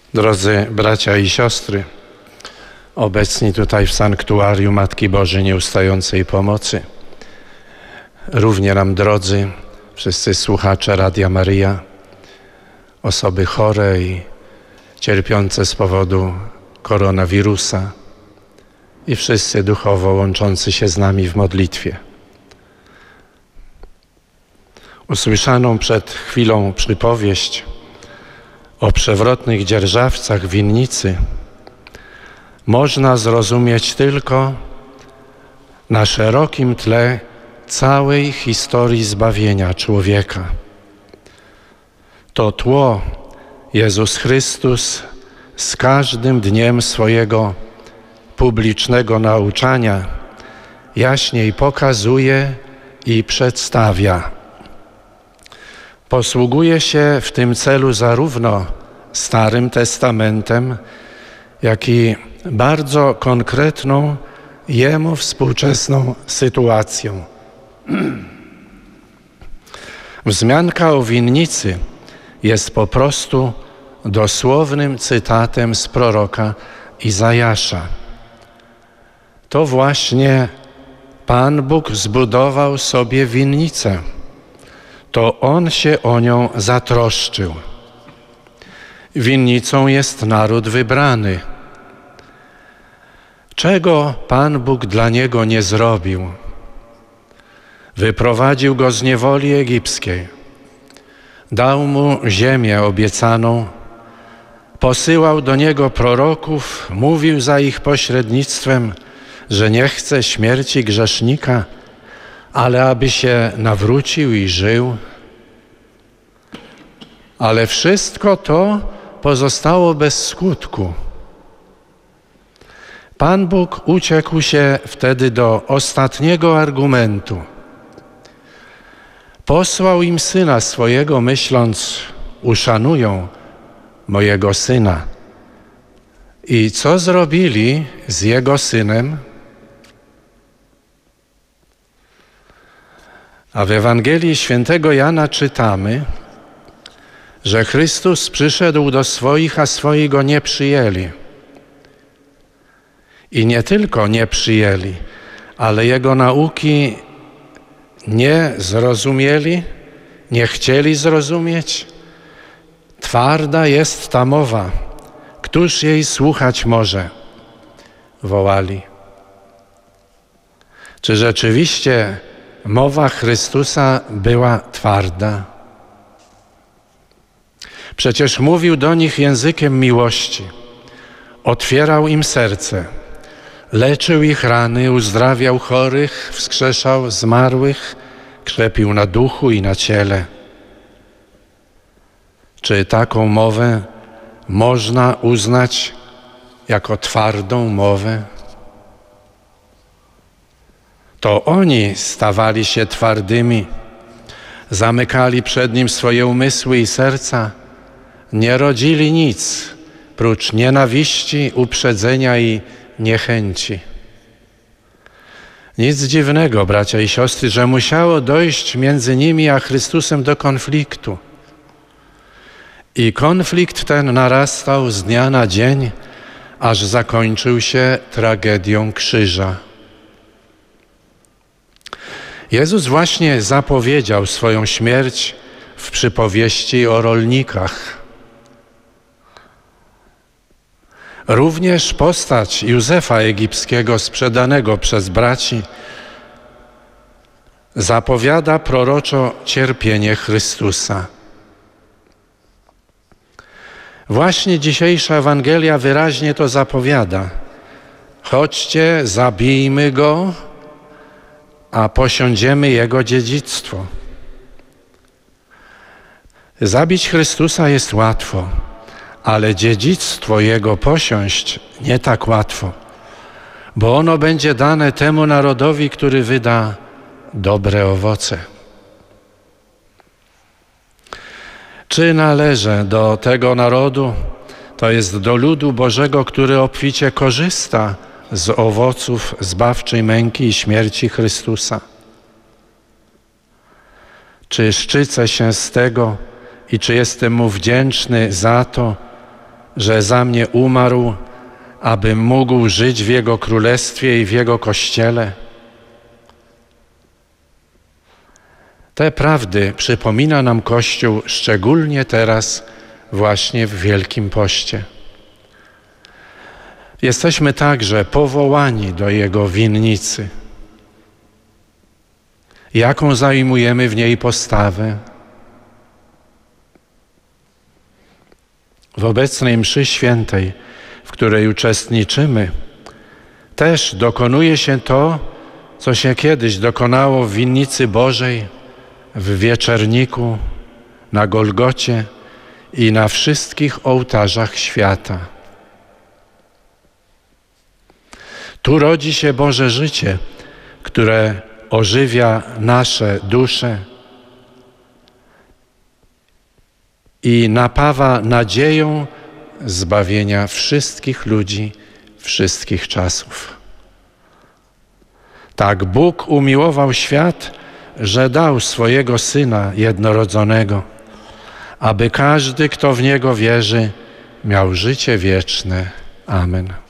Drodzy bracia i siostry, obecni tutaj w sanktuarium Matki Bożej Nieustającej Pomocy, równie nam drodzy wszyscy słuchacze Radia Maryja, osoby chore i cierpiące z powodu koronawirusa i wszyscy duchowo łączący się z nami w modlitwie. Usłyszaną przed chwilą przypowieść o przewrotnych dzierżawcach winnicy można zrozumieć tylko na szerokim tle całej historii zbawienia człowieka. To tło Jezus Chrystus z każdym dniem swojego publicznego nauczania jaśniej pokazuje i przedstawia. Posługuje się w tym celu zarówno Starym Testamentem, jak i bardzo konkretną, jemu współczesną sytuacją. Wzmianka o winnicy jest po prostu dosłownym cytatem z proroka Izajasza. To właśnie Pan Bóg zbudował sobie winnicę. To On się o nią zatroszczył. Winnicą jest naród wybrany. Czego Pan Bóg dla niego nie zrobił? Wyprowadził go z niewoli egipskiej. Dał mu ziemię obiecaną. Posyłał do niego proroków, mówił za ich pośrednictwem, że nie chce śmierci grzesznika, ale aby się nawrócił i żył. Ale wszystko to pozostało bez skutku. Pan Bóg uciekł się wtedy do ostatniego argumentu. Posłał im Syna swojego, myśląc, uszanują mojego Syna. I co zrobili z Jego Synem? A w Ewangelii Świętego Jana czytamy, że Chrystus przyszedł do swoich, a swoi Go nie przyjęli. I nie tylko nie przyjęli, ale Jego nauki nie zrozumieli, nie chcieli zrozumieć. Twarda jest ta mowa, któż jej słuchać może? Wołali. Czy rzeczywiście mowa Chrystusa była twarda? Przecież mówił do nich językiem miłości, otwierał im serce, leczył ich rany, uzdrawiał chorych, wskrzeszał zmarłych, krzepił na duchu i na ciele. Czy taką mowę można uznać jako twardą mowę? To oni stawali się twardymi, zamykali przed Nim swoje umysły i serca, nie rodzili nic prócz nienawiści, uprzedzenia i niechęci. Nic dziwnego, bracia i siostry, że musiało dojść między nimi a Chrystusem do konfliktu. I konflikt ten narastał z dnia na dzień, aż zakończył się tragedią krzyża. Jezus właśnie zapowiedział swoją śmierć w przypowieści o rolnikach. Również postać Józefa Egipskiego sprzedanego przez braci zapowiada proroczo cierpienie Chrystusa. Właśnie dzisiejsza Ewangelia wyraźnie to zapowiada. Chodźcie, zabijmy Go, a posiądziemy Jego dziedzictwo. Zabić Chrystusa jest łatwo, ale dziedzictwo Jego posiąść nie tak łatwo, bo ono będzie dane temu narodowi, który wyda dobre owoce. Czy należę do tego narodu, to jest do ludu Bożego, który obficie korzysta z owoców zbawczej męki i śmierci Chrystusa? Czy szczycę się z tego i czy jestem Mu wdzięczny za to, że za mnie umarł, abym mógł żyć w Jego Królestwie i w Jego Kościele. Te prawdy przypomina nam Kościół szczególnie teraz, właśnie w Wielkim Poście. Jesteśmy także powołani do Jego winnicy. Jaką zajmujemy w niej postawę? W obecnej mszy świętej, w której uczestniczymy, też dokonuje się to, co się kiedyś dokonało w winnicy Bożej, w Wieczerniku, na Golgocie i na wszystkich ołtarzach świata. Tu rodzi się Boże życie, które ożywia nasze dusze i napawa nadzieją zbawienia wszystkich ludzi, wszystkich czasów. Tak Bóg umiłował świat, że dał swojego Syna jednorodzonego, aby każdy, kto w Niego wierzy, miał życie wieczne. Amen.